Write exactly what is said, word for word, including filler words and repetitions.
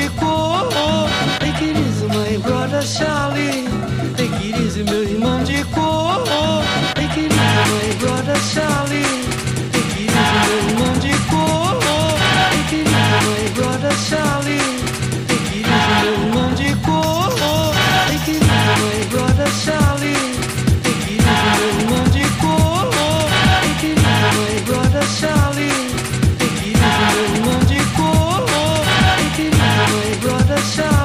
cor. Take it easy, my brother Charlie. Take it easy, meu irmão de cor. Take it easy, my brother Charlie. Take it easy, meu irmão de cor. Take it easy, my brother Charlie. Take it easy, meu irmão de cor. Take it easy, my brother Charlie. Take it easy, meu irmão de cor. Take it easy, my brother Charlie. Take it easy, meu irmão de cor. Take it easy, my brother Charlie.